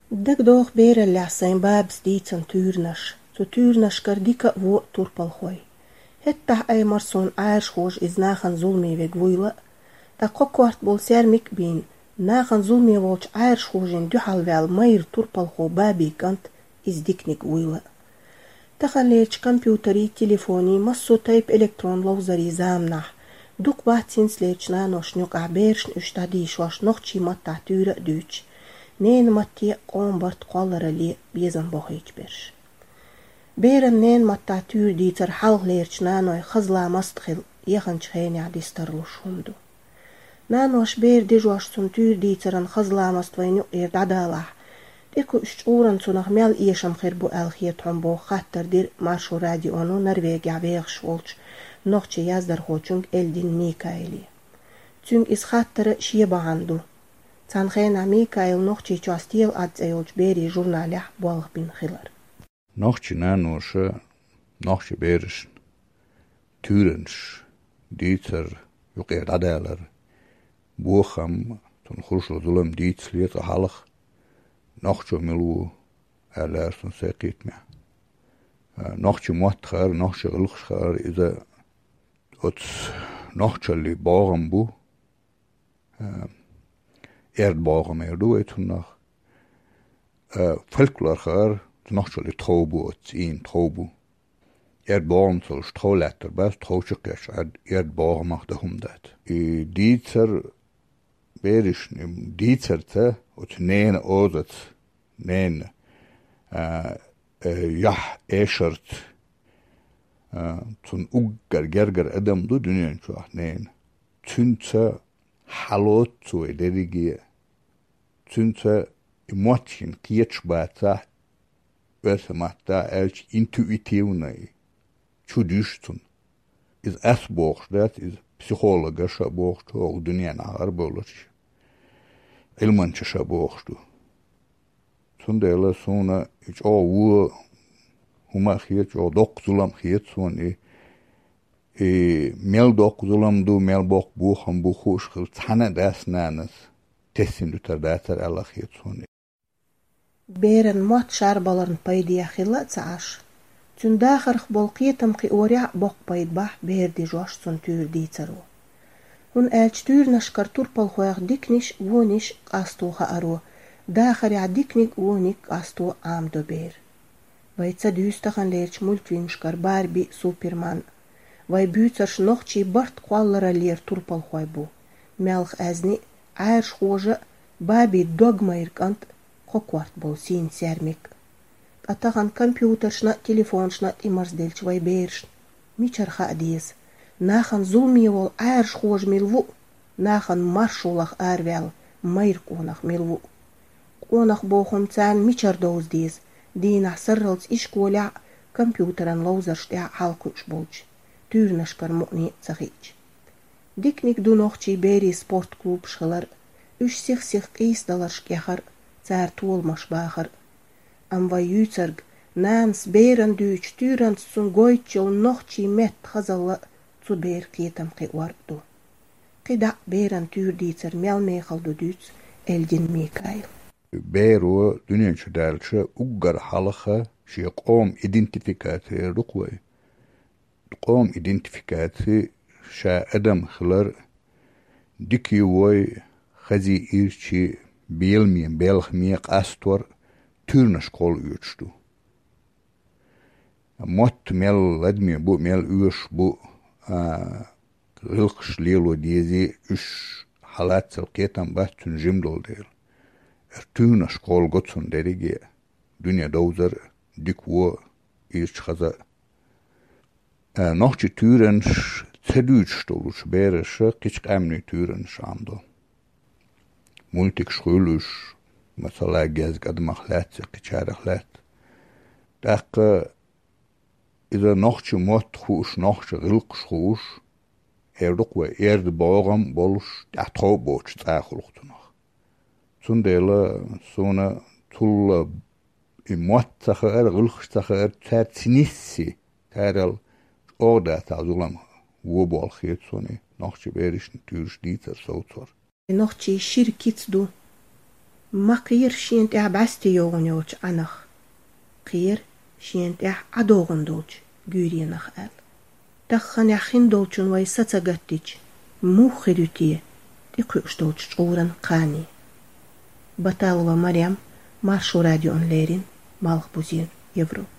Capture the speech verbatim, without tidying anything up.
Dek doch berelja zijn babs dietsen tuurnash, zo tuurnash kardika wo turpalhoi. Hetta eimar son aarschoos is nagan zulmi wegwoele, da kokwart bol sermik bin, nagan zulmi wolch aarschoos in duhal wel meir turpalho babi kant is diknik woele. Tagan leerch computeri, telefoni, masso type elektron lawzari zamnah, duk bahtsins leerch nanos nyok abershn ustadi was nog chi matta ture duch. Neen mattie qombart qallerali bezan bohich bersh. Beren neen matta tuur dieter halg leerch nanoi khazla mastkhil yechanch kheni adistarlu shundu. Nanos beer dijosh sun tuur dieter an khazla mastwainu er dadalah. Diku uran sunach mel iesham khirbu al khiet hombo khatter dir marshu radio anu Norvegia weeg schwolch nochtje yazdar hochung eldin Mikaeli. Tsung is khatter shieba andu. Tan geen Mikael nog chi chastil at zeolch beri journalia bolg bin khiller. Nog chi nanosche nog chi berish turens dieter joker dadeler bucham ton khuslo zulum diet liet halg nog chi milu alerson sekit me. Nog chi motger nog chi ulkhar is a ot nog chi borambu Erdbogen meer doe het nog. Folklore nog zo de trobu het in trobu. Erdbogen zo stroletter best trochekes ad erdbogen mag de honderd. I dietser berisch im dietserte het nene ozet nene. Ja eschert. Toen ugger gerger adam do dunien zo nene. Tünze halot zo ederigie. Tünze emotion kietschbata versemata elch intuitivnai chudistun is asborg dat is psychologische borg to dunia na arboloch ilmanche shaborg tu sundela sona ich o wo huma khiet o dokzulam khiet soni e mel dokzulam do mel bok bu kham bu khosh khil tana das nanas tessin lutar datar alla khiet soni Beren mat sharbalern paydia khilla tsash. Tun dagar bolqietam qi oria bok payd bah berdi josh sun tur ditsaro. Hun elch tur nashkar turpal khoyag diknish wonish qasto khaaro. Dagar ya diknik wonik qasto am do ber. Vai tsadüstagan leerch multwinskar Barbie Superman. Vai büters nochchi bart qallera leer turpal khoybu. Melch azni airsh khoja Barbie dogmair kant Qokwart bol sin sermik. Atagan computershna telefonshna imars delch vai bersh. Michar khadis. Nahan zulmi wol airsh khoj milvu. Nahan marshulach arvel mair konach milvu. Konach bochum tsan michar doos dies. Dina sirrels ishkola computeran lozerst ja halkuch bolch. Turnashkar mu'ni tsagich. Diknik du nochchi beri sportklub schiller. Ush sich sich qisdalar shkehar. Zar toolmas bager. Am wa jutzerg, naans beren duch turend sun goitjel nochtje met gezalla zu beer kietam ke wardo. Kida beren tuurdieter melmegel do duts eldin Mikael. Bero dunenche dalche uggar halge shi qom identifikatie ruqwe. Qom identifikatie sha adam khlar dikki woy khazi irchi Bielmien Belgmiek Astor Turnes kol uitstu. Mot mel ledmi bu mel uurs bu rilks lelo diezi us halatsel ketan batun jimdol del. Er Turnes kol gotsun derige dünya dozer dikwo irch khaza. Nochchi Turens tedütstoluch beresche kichk amni Turens amdo. Multik schulush مثلا جاز قد مخلات قشار خلات داق إذا نخش موت خوش نخش غلق خوش هردق و إرد باغم بولش تحتو بوش تاخل اختنخ سون ديلا سونا طول موت تخير غلق تخير تار سنسي تارل أودا تعزولم وبال خيط سوني نخش بيرش نتورش ديتر صوتور Nochtje shirkits do. ما قير شينت اح باستي يوغن يوش عنخ قير شينت اح عدوغن دوش جورينخ قال تخن يخين دوشن وي ستساقتج مو خدوتيه دي قيوش دوش قورن قاني بطال ومريم مارشو راديو انليرين مالخ بوزين يفرو